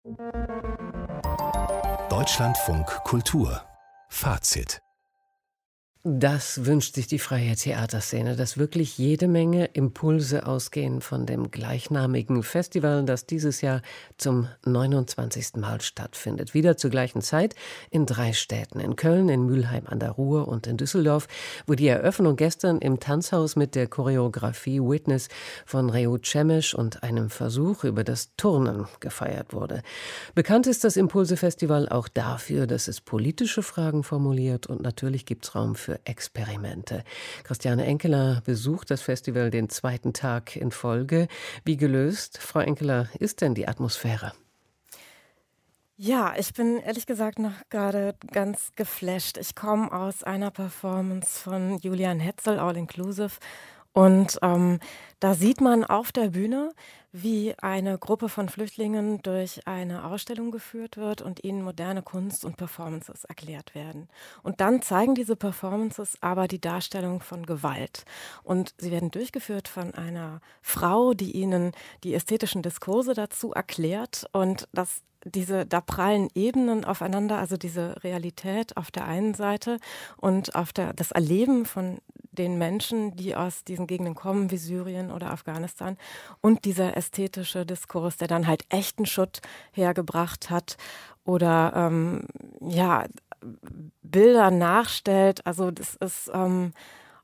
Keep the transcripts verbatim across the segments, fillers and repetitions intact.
Deutschlandfunk Kultur Fazit. Das wünscht sich die freie Theaterszene, dass wirklich jede Menge Impulse ausgehen von dem gleichnamigen Festival, das dieses Jahr zum neunundzwanzigsten Mal stattfindet. Wieder zur gleichen Zeit in drei Städten, in Köln, in Mülheim an der Ruhr und in Düsseldorf, wo die Eröffnung gestern im Tanzhaus mit der Choreografie Witness von Reu Cemic und einem Versuch über das Turnen gefeiert wurde. Bekannt ist das Impulse-Festival auch dafür, dass es politische Fragen formuliert, und natürlich gibt es Raum für Experimente. Christiane Enkeler besucht das Festival den zweiten Tag in Folge. Wie gelöst, Frau Enkeler, ist denn die Atmosphäre? Ja, ich bin ehrlich gesagt noch gerade ganz geflasht. Ich komme aus einer Performance von Julian Hetzel, All Inclusive. Und ähm, da sieht man auf der Bühne, wie eine Gruppe von Flüchtlingen durch eine Ausstellung geführt wird und ihnen moderne Kunst und Performances erklärt werden. Und dann zeigen diese Performances aber die Darstellung von Gewalt. Und sie werden durchgeführt von einer Frau, die ihnen die ästhetischen Diskurse dazu erklärt. Und das diese, da prallen Ebenen aufeinander, also diese Realität auf der einen Seite und auf der, das Erleben von den Menschen, die aus diesen Gegenden kommen, wie Syrien oder Afghanistan, und dieser ästhetische Diskurs, der dann halt echten Schutt hergebracht hat oder ähm, ja, Bilder nachstellt. Also das ist ähm,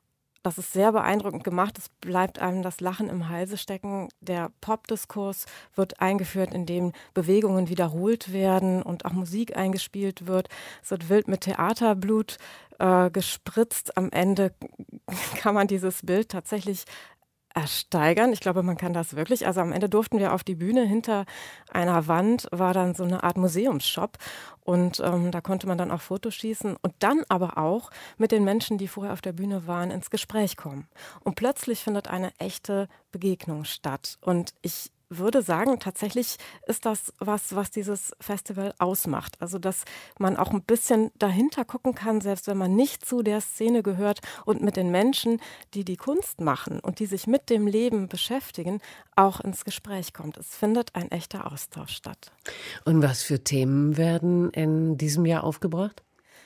Das ist sehr beeindruckend gemacht. Es bleibt einem das Lachen im Halse stecken. Der Popdiskurs wird eingeführt, indem Bewegungen wiederholt werden und auch Musik eingespielt wird. Es wird wild mit Theaterblut äh, gespritzt. Am Ende kann man dieses Bild tatsächlich ersteigern. Ich glaube, man kann das wirklich. Also am Ende durften wir auf die Bühne. Hinter einer Wand war dann so eine Art Museumsshop. Und ähm, da konnte man dann auch Fotos schießen und dann aber auch mit den Menschen, die vorher auf der Bühne waren, ins Gespräch kommen. Und plötzlich findet eine echte Begegnung statt. Und ich würde sagen, tatsächlich ist das was, was dieses Festival ausmacht. Also, dass man auch ein bisschen dahinter gucken kann, selbst wenn man nicht zu der Szene gehört und mit den Menschen, die die Kunst machen und die sich mit dem Leben beschäftigen, auch ins Gespräch kommt. Es findet ein echter Austausch statt. Und was für Themen werden in diesem Jahr aufgebracht?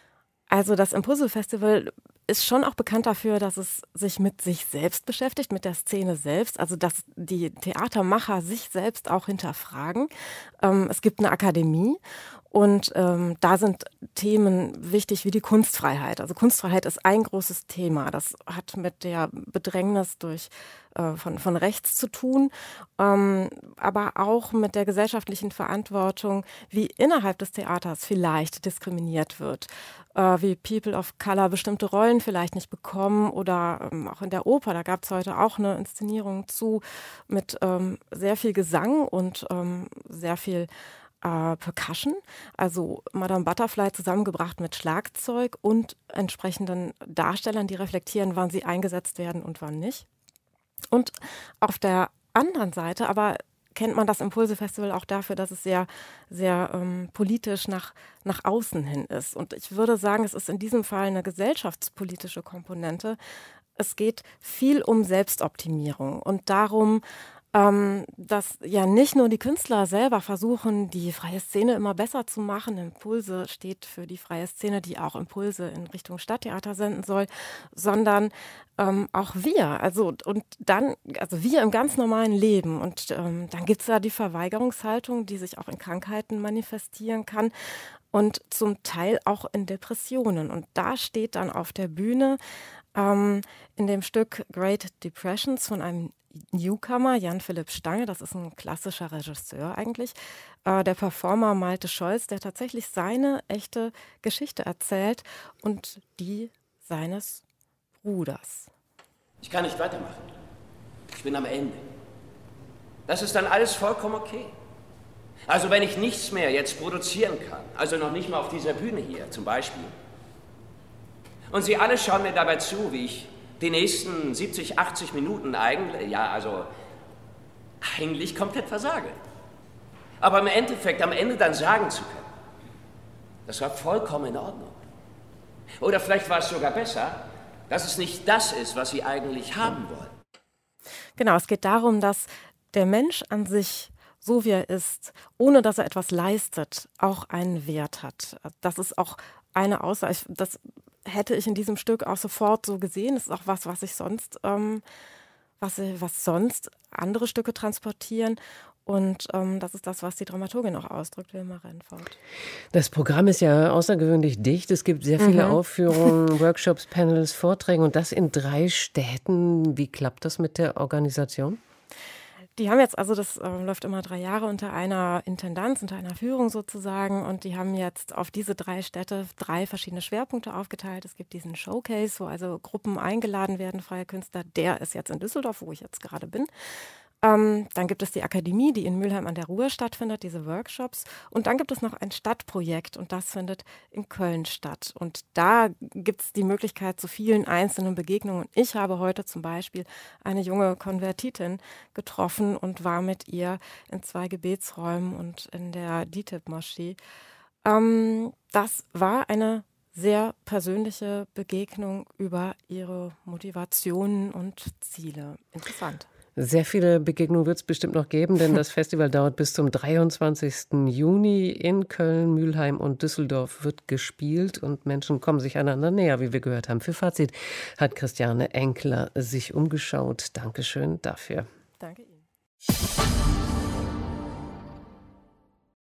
Also das Impulse-Festival ist schon auch bekannt dafür, dass es sich mit sich selbst beschäftigt, mit der Szene selbst, also dass die Theatermacher sich selbst auch hinterfragen. Ähm, es gibt eine Akademie und ähm, da sind Themen wichtig wie die Kunstfreiheit. Also Kunstfreiheit ist ein großes Thema. Das hat mit der Bedrängnis durch äh, von, von rechts zu tun, ähm, aber auch mit der gesellschaftlichen Verantwortung, wie innerhalb des Theaters vielleicht diskriminiert wird. Äh, wie People of Color bestimmte Rollen vielleicht nicht bekommen oder ähm, auch in der Oper, da gab es heute auch eine Inszenierung zu mit ähm, sehr viel Gesang und ähm, sehr viel äh, Percussion, also Madame Butterfly zusammengebracht mit Schlagzeug und entsprechenden Darstellern, die reflektieren, wann sie eingesetzt werden und wann nicht. Und auf der anderen Seite aber kennt man das Impulse-Festival auch dafür, dass es sehr, sehr ähm, politisch nach, nach außen hin ist. Und ich würde sagen, es ist in diesem Fall eine gesellschaftspolitische Komponente. Es geht viel um Selbstoptimierung und darum, ähm, dass ja nicht nur die Künstler selber versuchen, die freie Szene immer besser zu machen. Impulse steht für die freie Szene, die auch Impulse in Richtung Stadttheater senden soll, sondern ähm, auch wir. Also und dann, also wir im ganz normalen Leben. Und ähm, dann gibt es ja die Verweigerungshaltung, die sich auch in Krankheiten manifestieren kann und zum Teil auch in Depressionen. Und da steht dann auf der Bühne ähm, in dem Stück Great Depressions von einem Newcomer, Jan-Philipp Stange, das ist ein klassischer Regisseur eigentlich, äh, der Performer Malte Scholz, der tatsächlich seine echte Geschichte erzählt und die seines Bruders. Ich kann nicht weitermachen. Ich bin am Ende. Das ist dann alles vollkommen okay. Also wenn ich nichts mehr jetzt produzieren kann, also noch nicht mal auf dieser Bühne hier zum Beispiel, und Sie alle schauen mir dabei zu, wie ich die nächsten siebzig, achtzig Minuten eigentlich, ja, also eigentlich komplett versage. Aber im Endeffekt, am Ende dann sagen zu können, das war vollkommen in Ordnung. Oder vielleicht war es sogar besser, dass es nicht das ist, was Sie eigentlich haben wollen. Genau, es geht darum, dass der Mensch an sich so wie er ist, ohne dass er etwas leistet, auch einen Wert hat. Das ist auch eine Aussage, das hätte ich in diesem Stück auch sofort so gesehen. Das ist auch was, was ich sonst, ähm, was, was sonst andere Stücke transportieren. Und ähm, das ist das, was die Dramaturgin auch ausdrückt, Wilma Rennfort. Das Programm ist ja außergewöhnlich dicht. Es gibt sehr viele mhm. Aufführungen, Workshops, Panels, Vorträge und das in drei Städten. Wie klappt das mit der Organisation? Die haben jetzt, also das äh, läuft immer drei Jahre unter einer Intendanz, unter einer Führung sozusagen. Und die haben jetzt auf diese drei Städte drei verschiedene Schwerpunkte aufgeteilt. Es gibt diesen Showcase, wo also Gruppen eingeladen werden, freie Künstler. Der ist jetzt in Düsseldorf, wo ich jetzt gerade bin. Ähm, dann gibt es die Akademie, die in Mülheim an der Ruhr stattfindet, diese Workshops. Und dann gibt es noch ein Stadtprojekt und das findet in Köln statt. Und da gibt es die Möglichkeit zu vielen einzelnen Begegnungen. Ich habe heute zum Beispiel eine junge Konvertitin getroffen und war mit ihr in zwei Gebetsräumen und in der D I T I B-Moschee. Ähm, das war eine sehr persönliche Begegnung über ihre Motivationen und Ziele. Interessant. Sehr viele Begegnungen wird es bestimmt noch geben, denn das Festival dauert bis zum dreiundzwanzigsten Juni. In Köln, Mülheim und Düsseldorf wird gespielt und Menschen kommen sich einander näher, wie wir gehört haben. Für Fazit hat Christiane Enkler sich umgeschaut. Dankeschön dafür. Danke Ihnen.